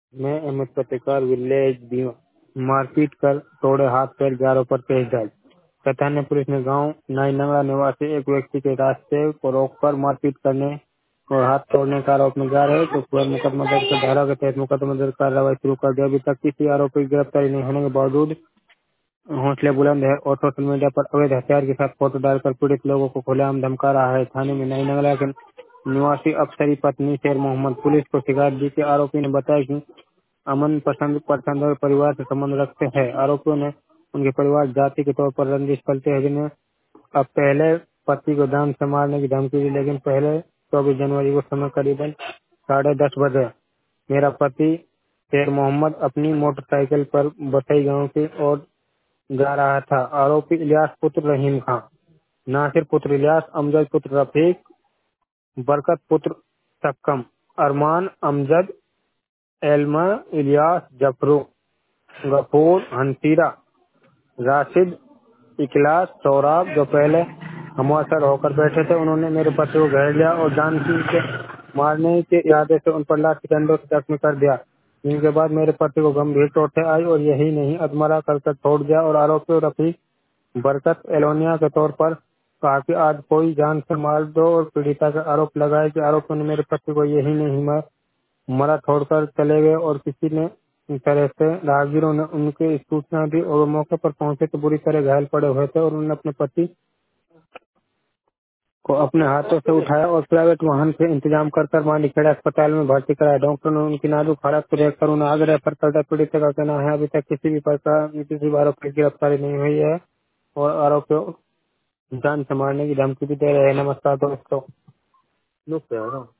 मैं अहमद पत्रकार विलेज दीवा मारपीट कर तोड़े हाथ पैर, ग्यारह पर केस दर्ज। कतन्य पुलिस ने गांव नाई नंगला निवासी एक व्यक्ति के रास्ते को रोककर मारपीट करने और हाथ तोड़ने का आरोप में जा रहे तो पूरा मुकदमा दर्ज कर धारा के तहत मुकदमा दर्ज कार्रवाई शुरू कर दी। अभी तक किसी आरोपी की गिरफ्तारी नहीं होने के बावजूद हौसले बुलंद है और सोशल मीडिया पर अवैध हथियार के साथ फोटो डालकर पीड़ित लोगों को खुलेआम धमका रहा है। थाने में नई नंगला के निवासी अफसरी पत्नी शेर मोहम्मद पुलिस को शिकायत दी कि आरोपी ने बताया कि अमन पसंद और परिवार से संबंध रखते हैं। आरोपियों ने उनके परिवार जाति के तौर पर रंजिश करते हैं, जिन्हें अब पहले पति को जान से मारने की धमकी दी, लेकिन पहले 24 जनवरी को समय करीबन 10:30 बजे मेरा पति शेर मोहम्मद अपनी मोटरसाइकिल पर बसई गांव की ओर जा रहा था। आरोपी इलियास पुत्र रहीम खान, नासिर पुत्र इलियास, अमजद पुत्र रफीक, बरकत पुत्र सक्कम, अरमान, अमजद, एल्मा, इलियास, जफरू, गफूर, हंसीरा, राशिद, इखलास, सौराब जो पहले हमवासर होकर बैठे थे, उन्होंने मेरे पति को घेर लिया और जानकी के मारने के इरादे से उन पर लाठी डंडों से जख्मी कर दिया। जिनके बाद मेरे पति को गंभीर चोटें आई और यही नहीं अधमरा कर छोड़ दिया। और आरोपी रफीक बरकत एलोनिया के तौर पर कहा कि आज कोई जान से मार दो और पीड़िता का आरोप लगाया कि आरोपियों ने मेरे पति को यही नहीं मरा छोड़कर चले गए और किसी ने इस तरह से राहगीरों ने उनके सूचना दी और वो मौके पर पहुंचे तो बुरी तरह घायल पड़े हुए थे और उन्होंने अपने पति को अपने हाथों से उठाया और प्राइवेट वाहन से इंतजाम कर मांडीखेड़ा अस्पताल में भर्ती कराया। डॉक्टर ने उनकी नाजुक हालत को देखकर उन्हें आगे रेफर कर दिया। पीड़ित का कहना है अभी तक किसी भी प्रकार की किसी भी आरोपी की गिरफ्तारी नहीं हुई है और आरोपियों जान से मारने की धमकी भी दे रहे हैं। नमस्कार दोस्तों।